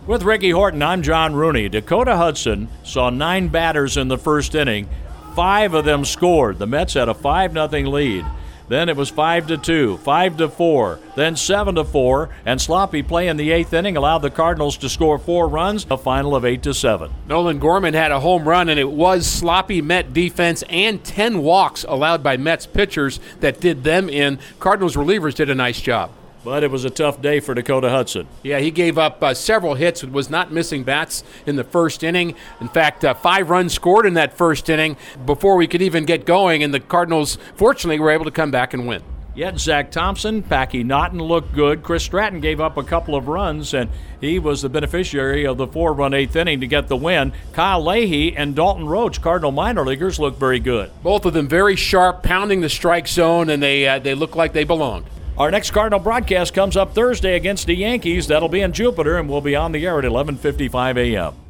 With Ricky Horton, I'm John Rooney. Dakota Hudson saw 9 batters in the first inning. 5 of them scored. The Mets had a 5-0 lead. Then it was 5-2, 5-4, then 7-4, and sloppy play in the 8th inning allowed the Cardinals to score 4 runs, a final of 8-7. Nolan Gorman had a home run, and it was sloppy Met defense and 10 walks allowed by Mets pitchers that did them in. Cardinals relievers did a nice job. But it was a tough day for Dakota Hudson. Yeah, he gave up several hits, was not missing bats in the first inning. In fact, 5 runs scored in that first inning before we could even get going, and the Cardinals, fortunately, were able to come back and win. Yet Zach Thompson, Packy Naughton looked good. Chris Stratton gave up a couple of runs, and he was the beneficiary of the 4-run 8th inning to get the win. Kyle Leahy and Dalton Roach, Cardinal minor leaguers, looked very good. Both of them very sharp, pounding the strike zone, and they look like they belonged. Our next Cardinal broadcast comes up Thursday against the Yankees. That'll be in Jupiter, and we'll be on the air at 11:55 a.m.